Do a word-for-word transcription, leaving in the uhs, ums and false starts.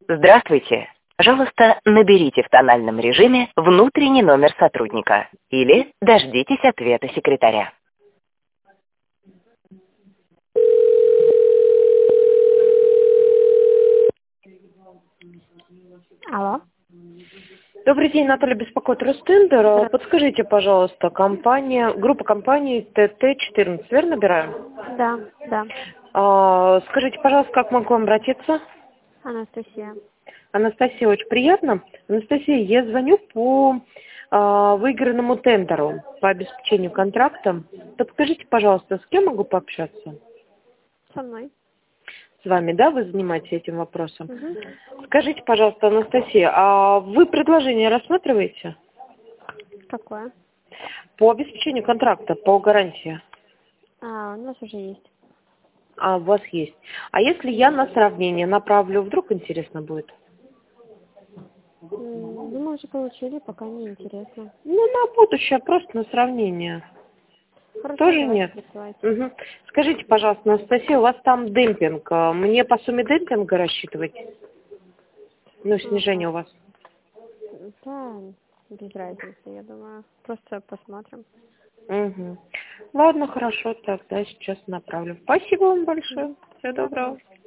Здравствуйте. Пожалуйста, наберите в тональном режиме внутренний номер сотрудника или дождитесь ответа секретаря. Алло. Добрый день, Наталья беспокоит Ростендер. Да. Подскажите, пожалуйста, компания, группа компаний Т Т четырнадцать, верно набираю? Да, да. А, скажите, пожалуйста, как могу обратиться? Анастасия. Анастасия, очень приятно. Анастасия, я звоню по а, выигранному тендеру по обеспечению контракта. Подскажите, пожалуйста, с кем могу пообщаться? Со мной. С вами, да, вы занимаетесь этим вопросом? Угу. Скажите, пожалуйста, Анастасия, а вы предложение рассматриваете? Какое? По обеспечению контракта, по гарантии. А, у нас уже есть. А, у вас есть. А если я на сравнение направлю, вдруг интересно будет? М, Ну, мы уже получили, пока не интересно. Ну, на будущее, просто на сравнение. Хорошо, Тоже давайте нет? присылайте. Угу. Скажите, пожалуйста, Анастасия, у вас там демпинг. а Мне по сумме демпинга рассчитывать? Ну, снижение Ага. у вас. Да, без разницы, я думаю. Просто посмотрим. Угу. Ладно, хорошо, тогда сейчас направлю. Спасибо вам Угу. большое. Всего Да, доброго. пожалуйста.